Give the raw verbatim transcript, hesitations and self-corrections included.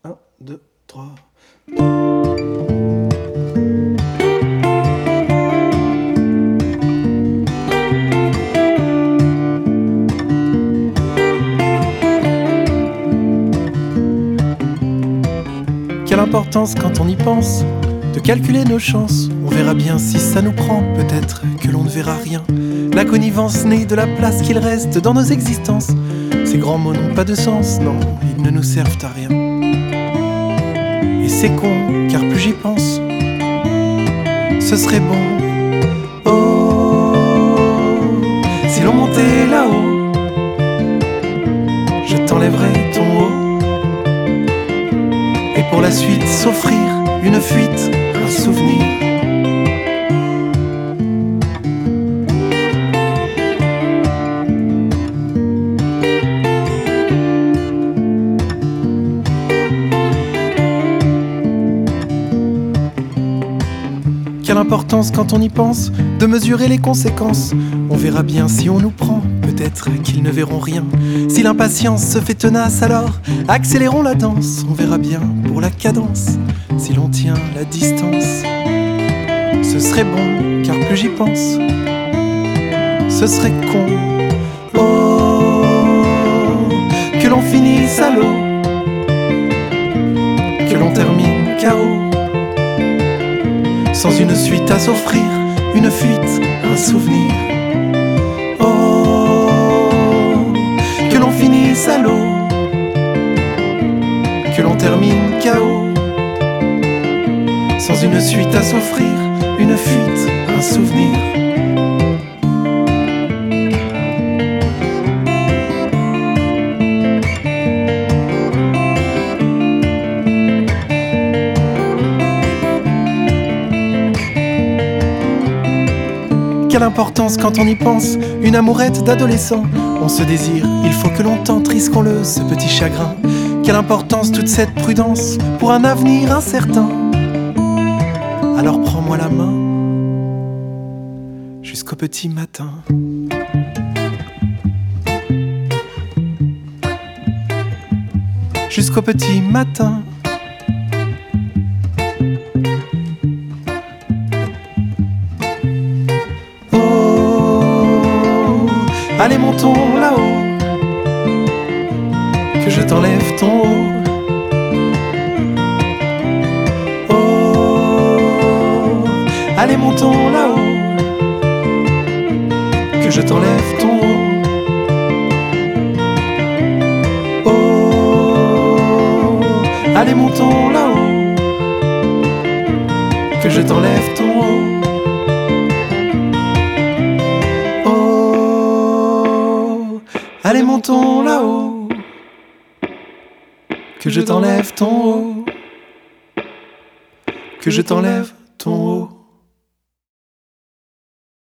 un, deux, trois. Quelle importance quand on y pense de calculer nos chances. On verra bien si ça nous prend, peut-être que l'on ne verra rien. La connivence née de la place qu'il reste dans nos existences. Ces grands mots n'ont pas de sens, non, ils ne nous servent à rien. Et c'est con, car plus j'y pense, ce serait bon. Oh, si l'on montait là-haut, je t'enlèverais ton haut. Et pour la suite, s'offrir une fuite, un souvenir. Quelle importance quand on y pense de mesurer les conséquences. On verra bien si on nous prend, peut-être qu'ils ne verront rien. Si l'impatience se fait tenace, alors accélérons la danse. On verra bien pour la cadence si l'on tient la distance. Ce serait bon, car plus j'y pense, ce serait con. Oh, que l'on finisse à l'eau, que l'on termine K O, sans une suite à s'offrir, une fuite, un souvenir. Oh, que l'on finisse à l'eau, que l'on termine K O, sans une suite à s'offrir, une fuite, un souvenir. Quelle importance quand on y pense, une amourette d'adolescent. On se désire, il faut que l'on tente, risquons-le, ce petit chagrin. Quelle importance toute cette prudence pour un avenir incertain. Alors prends-moi la main jusqu'au petit matin. Jusqu'au petit matin. Oh, allez montons là-haut, que je t'enlève ton haut. Allez montons là-haut, que je t'enlève ton haut. Oh, allez montons là-haut, que je t'enlève ton haut. Oh, allez montons là-haut, que je t'enlève ton haut, que je t'enlève ton haut.